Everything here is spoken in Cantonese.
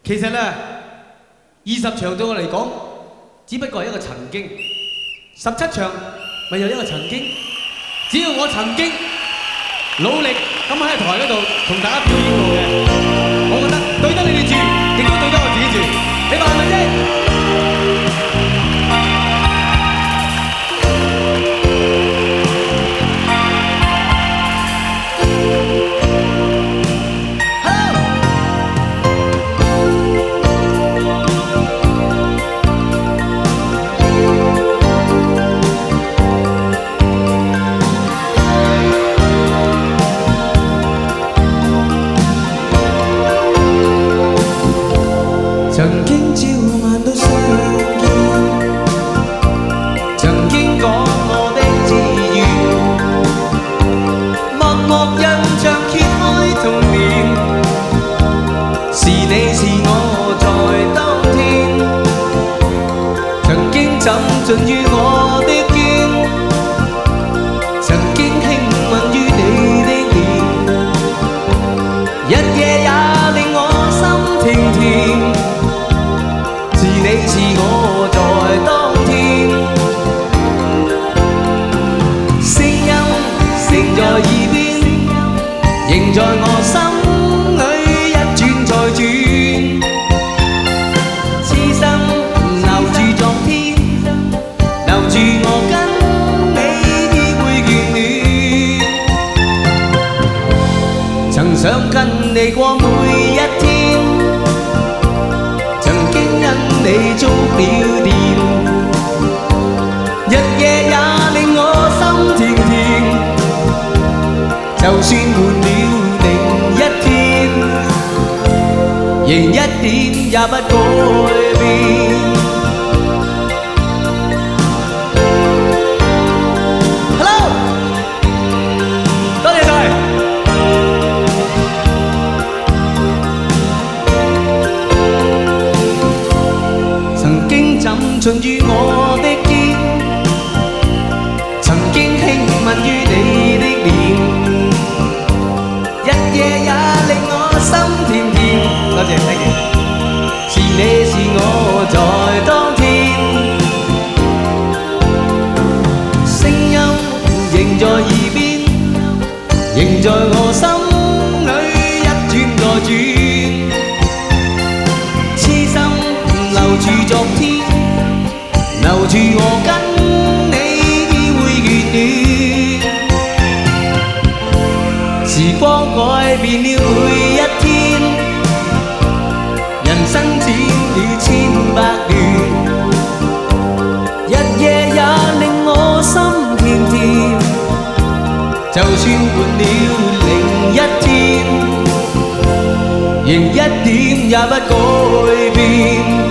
其實咧，20場對我嚟講，只不過係一個曾經；17場咪又一個曾經。只要我曾經努力咁喺台嗰度同大家表演過嘅，我覺得對得你哋住，亦都對得我自己住。你話係咪先？ 曾經朝晚都相見，曾經講我的志願，默默印象揭開童年，是你是我在當天，曾經枕進於我的肩，曾經輕吻於你的臉，一夜也令我心甜甜。 你是我在當天，聲音盛在耳邊，仍在我心裏一轉再轉，痴心留住昨天，留住我跟你會眷戀，曾想跟你過每一天。 你觸了電，日夜也令我心甜甜。就算換了另一天，仍一點也不改變。Hello， 多謝晒。 枕進於我的肩，曾經輕吻於你的臉，日夜也令我心甜甜。多謝 ，thank you。是你是我在當天，聲音仍在耳邊，仍在我心裏一轉再轉，痴心留住昨天。 留住我跟你會眷戀，時光改變了每一天，人生只了千百段，日夜也令我心甜甜。就算換了另一天，仍一點也不改變。